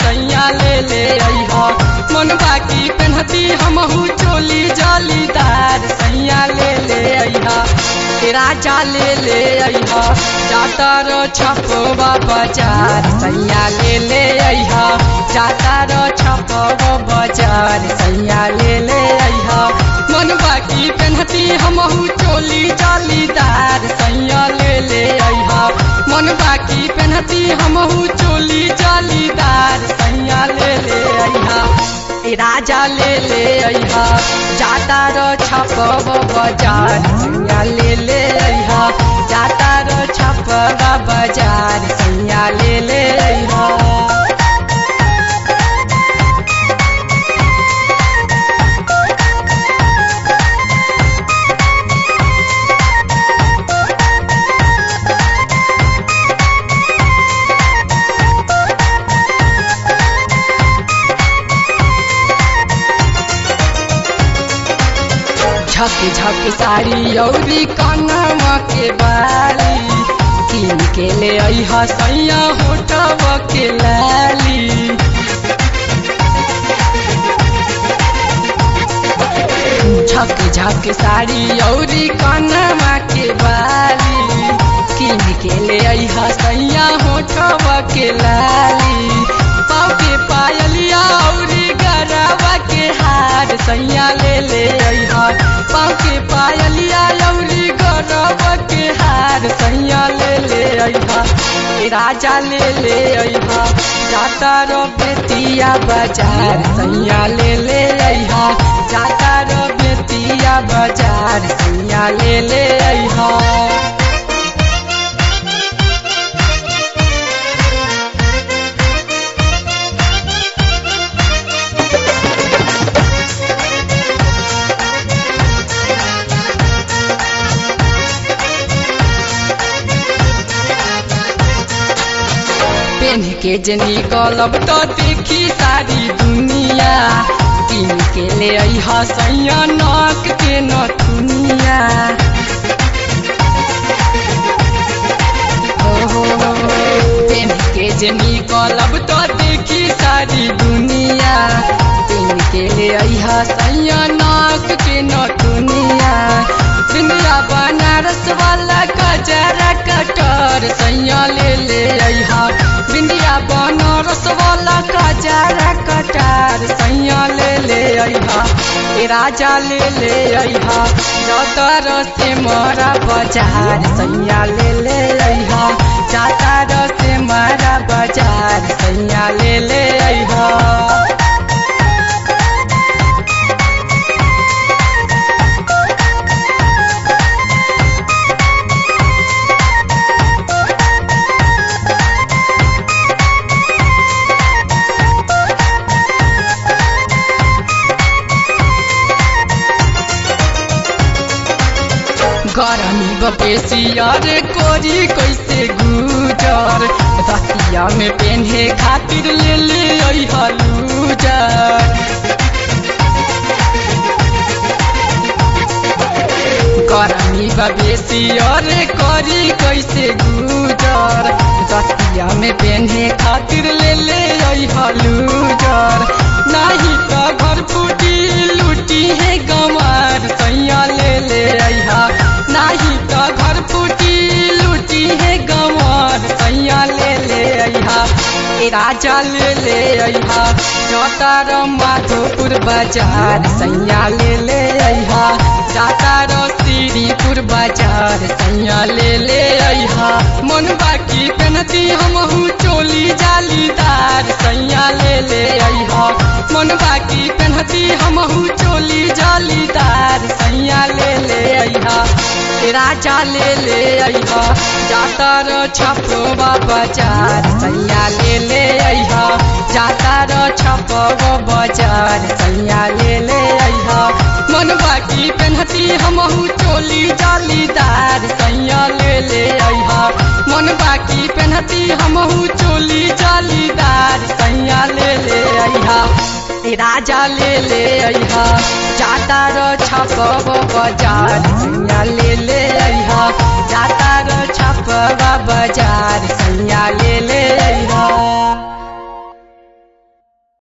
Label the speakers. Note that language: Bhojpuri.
Speaker 1: सैया ले अइहा मन बाकी पेन्हती हमहू चोली जालीदार सैया ले अइहा राजा ले अइहा जाता रो छपवा बाजार सैया ले अइहा जाता रो छपवा बाजार सैया ले अइहा मन बाकी पेन्हती हमहू चोली जालीदार सैया ले अइहा मन बाकी पेन्हती हमहू चोली जालीदार सैया ले अइहा राजा ले अइहा जाता रो छपवा बाजार सैया ले अइहा जाता रो छपवा बाजार सैया ले अइहा झक साड़ी औरी कनवा के बाली किन के ले अइहा सैया होठवा के लाली झक साड़ी औरी कनवा के बाली किन के ले अइहा सैया होठवा के लाली पाँव के पायलिया औरी गरवा के हार सैया ले अइहा पाँव के पायलिया औरी गरवा के हार सैया ले अइहा राजा ले अइहा जाता रो बेतिया बाजार सैया ले अइहा जाता रो बेतिया बाजार सैया ले अइहा पेन के जनी गलब तो देखी सारी दुनिया किन के ले अइहा सैया नाक के नथुनिया पेन के जनी गलब तो देखी सारी दुनिया किन के ले अइहा सैया नाक के नथुनिया बिंदिया बनारस वाला गजरा कटर सैया ले अइहा बिंदिया बनारस वाला गजरा कटर सैया ले अइहा राजा ले अइहा जातर से मारा बाजार सैया ले अइहा जातर से मारा बाजार सैया ले अइहा गरमी बपेसिया रे कोरी कैसे गुजर रतिया में पेन्हे खातिर ले अइहा लूजर गरमी बपेसिया रे कोरी कैसे गुजर रतिया में पेन्हे खातिर ले अइहा लूजर नहीं तो घर फूटी लूटी है गंवार सैया ले अइहा नहीं तो घर फूटी लूटी है गंवार सैया ले अइहा राजा ले अइहा जाता रो माधोपुर बाजार सैया ले अइहा जाता रो श्रीपुर बाजार सैया ले अइहा मन बाकी पेन्हती हमहू चोली जालीदार सैया ले अइहा मन बाकी पेन्हती हमहू चोली जालीदार सैया ले अइहा राजा ले अइहा जाता रो छपवा बाजार सैया ले अइहा जाता रो छपवा बाजार सैया ले अइहा मन बाकी पेन्हती हमहू चोली जालीदार सैया ले अइहा मन बाकी पेन्हती हमहू चोली जालीदार सैया ले अइहा राजा ले अइहा जाता रो छपवा बाजार सैया ले अइहा जाता रो छपवा बाजार सैया ले